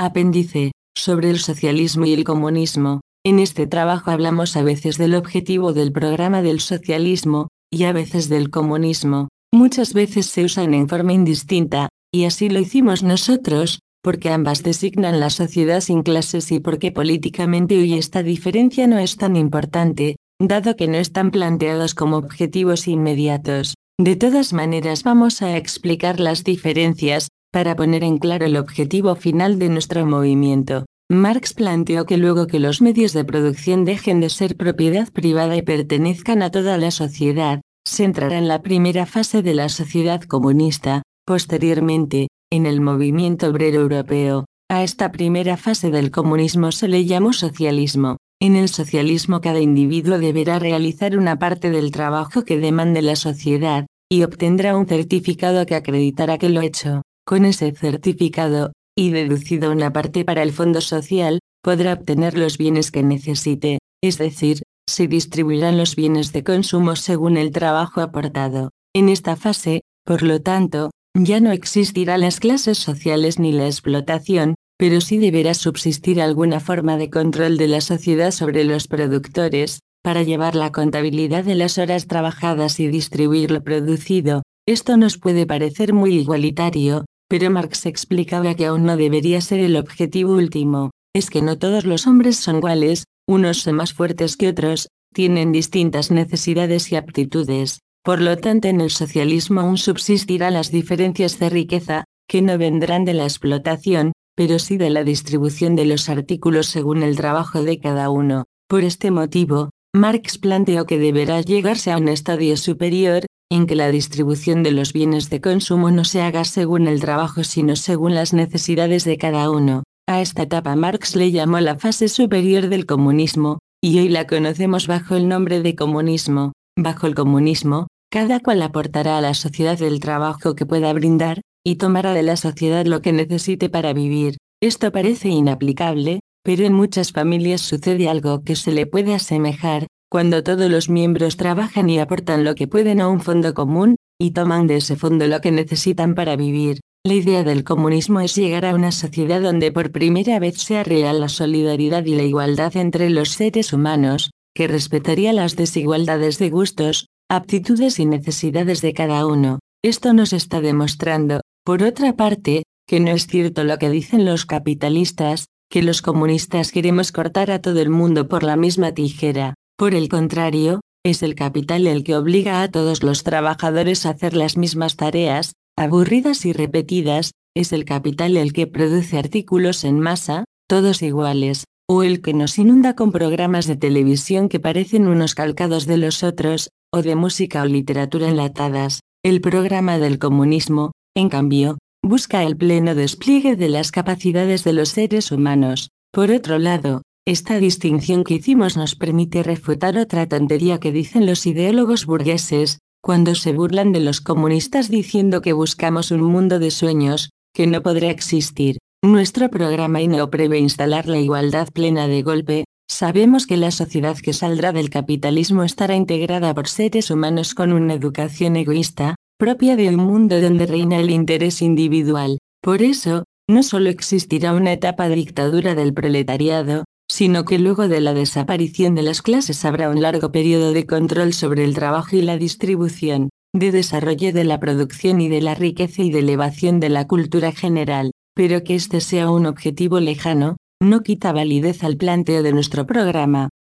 Apéndice, sobre el socialismo y el comunismo. En este trabajo hablamos a veces del objetivo del programa del socialismo, y a veces del comunismo. Muchas veces se usan en forma indistinta, y así lo hicimos nosotros, porque ambas designan la sociedad sin clases y porque políticamente hoy esta diferencia no es tan importante, dado que no están planteados como objetivos inmediatos. De todas maneras vamos a explicar las diferencias, para poner en claro el objetivo final de nuestro movimiento. Marx planteó que luego que los medios de producción dejen de ser propiedad privada y pertenezcan a toda la sociedad, se entrará en la primera fase de la sociedad comunista. Posteriormente, en el movimiento obrero europeo, a esta primera fase del comunismo se le llamó socialismo. En el socialismo cada individuo deberá realizar una parte del trabajo que demande la sociedad, y obtendrá un certificado que acreditará que lo ha hecho. Con ese certificado, y deducido una parte para el fondo social, podrá obtener los bienes que necesite, es decir, se distribuirán los bienes de consumo según el trabajo aportado. En esta fase, por lo tanto, ya no existirán las clases sociales ni la explotación, pero sí deberá subsistir alguna forma de control de la sociedad sobre los productores, para llevar la contabilidad de las horas trabajadas y distribuir lo producido. Esto nos puede parecer muy igualitario, pero Marx explicaba que aún no debería ser el objetivo último. Es que no todos los hombres son iguales, unos son más fuertes que otros, tienen distintas necesidades y aptitudes. Por lo tanto, en el socialismo aún subsistirán las diferencias de riqueza, que no vendrán de la explotación, pero sí de la distribución de los artículos según el trabajo de cada uno. Por este motivo, Marx planteó que deberá llegarse a un estadio superior, en que la distribución de los bienes de consumo no se haga según el trabajo sino según las necesidades de cada uno. A esta etapa Marx le llamó la fase superior del comunismo, y hoy la conocemos bajo el nombre de comunismo. Bajo el comunismo, cada cual aportará a la sociedad el trabajo que pueda brindar, y tomará de la sociedad lo que necesite para vivir. Esto parece inaplicable, pero en muchas familias sucede algo que se le puede asemejar, cuando todos los miembros trabajan y aportan lo que pueden a un fondo común, y toman de ese fondo lo que necesitan para vivir. La idea del comunismo es llegar a una sociedad donde por primera vez sea real la solidaridad y la igualdad entre los seres humanos, que respetaría las desigualdades de gustos, aptitudes y necesidades de cada uno. Esto nos está demostrando, por otra parte, que no es cierto lo que dicen los capitalistas, que los comunistas queremos cortar a todo el mundo por la misma tijera. Por el contrario, es el capital el que obliga a todos los trabajadores a hacer las mismas tareas, aburridas y repetidas, es el capital el que produce artículos en masa, todos iguales, o el que nos inunda con programas de televisión que parecen unos calcados de los otros, o de música o literatura enlatadas. El programa del comunismo, en cambio, busca el pleno despliegue de las capacidades de los seres humanos. Por otro lado, esta distinción que hicimos nos permite refutar otra tontería que dicen los ideólogos burgueses, cuando se burlan de los comunistas diciendo que buscamos un mundo de sueños, que no podrá existir. Nuestro programa no prevé instalar la igualdad plena de golpe. Sabemos que la sociedad que saldrá del capitalismo estará integrada por seres humanos con una educación egoísta, propia de un mundo donde reina el interés individual. Por eso, no solo existirá una etapa de dictadura del proletariado, sino que luego de la desaparición de las clases habrá un largo periodo de control sobre el trabajo y la distribución, de desarrollo de la producción y de la riqueza y de elevación de la cultura general. Pero que este sea un objetivo lejano, no quita validez al planteo de nuestro programa.